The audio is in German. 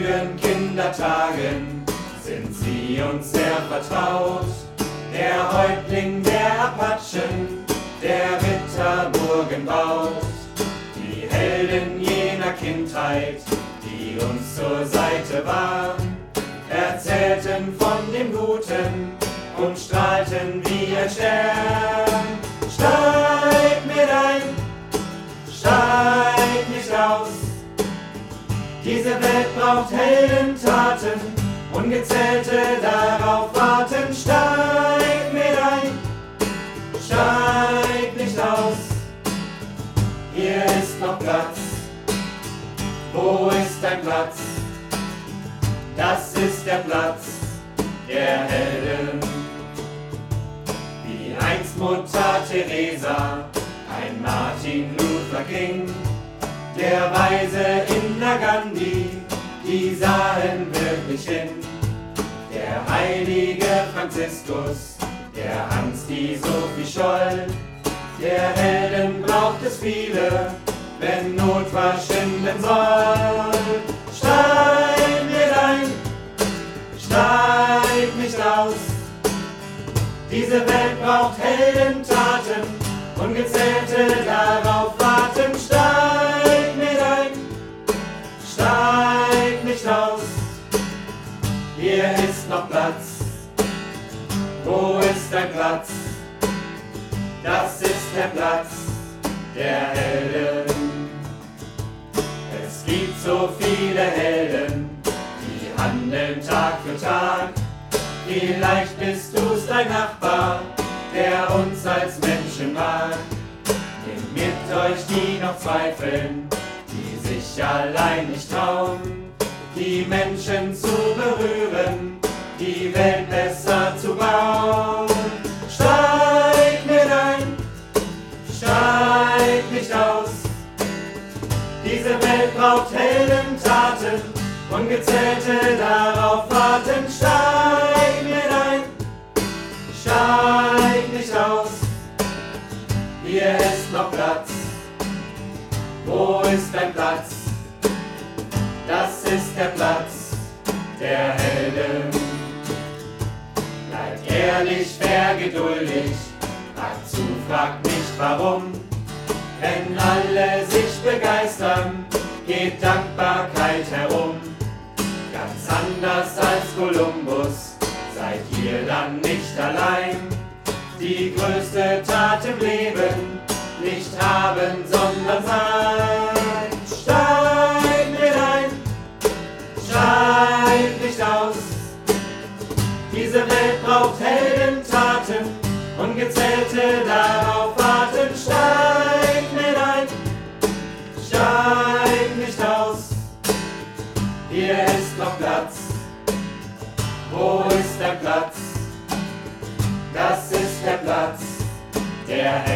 frühen Kindertagen sind sie uns sehr vertraut. Der Häuptling der Apachen, der Ritterburgen baut. Die Helden jener Kindheit, die uns zur Seite waren, erzählten von dem Guten und strahlten wie ein Stern. Steig mit ein, steig nicht aus. Diese Welt braucht Heldentaten, Ungezählte darauf warten. Steig mit ein, steig nicht aus. Hier ist noch Platz. Wo ist dein Platz? Das ist der Platz der Helden. Wie einst Mutter Teresa, ein Martin Luther King, der weise Indira Gandhi, die sahen wirklich hin. Der heilige Franziskus, der Hans, die Sophie Scholl, der Helden braucht es viele, wenn Not verschwinden soll. Steig mit ein, steig nicht aus. Diese Welt braucht Heldentaten, Ungezählte darauf warten. Steig mit ein, steig nicht aus. Hier ist noch Platz. Wo ist dein Platz? Das ist der Platz der Helden. Es gibt so viele Helden, die handeln Tag für Tag. Vielleicht bist du's, dein Nachbar, der uns als Menschen mag. Nehmt mit euch die noch zweifeln, die sich allein nicht trauen, die Menschen zu berühren, die Welt besser zu bauen. Steig mit ein, steig nicht aus. Diese Welt braucht Heldentaten, Ungezählte darauf warten. Steig mit ein, steig nicht aus. Hier ist noch Platz. Wo ist dein Platz? Das ist der Platz der Helden. Bleibt ehrlich, fair, geduldig, fragt zu, fragt nicht warum. Wenn alle sich begeistern, geht Dankbarkeit herum. Ganz anders als Kolumbus, seid ihr dann nicht allein. Die größte Tat im Leben, nicht haben, sondern sein. Steig mit ein, steig nicht aus. Diese Welt braucht Heldentaten, Ungezählte darauf warten. Steig mit ein, steig nicht aus. Hier ist noch Platz. Wo ist der Platz? Das ist der Platz der Helden.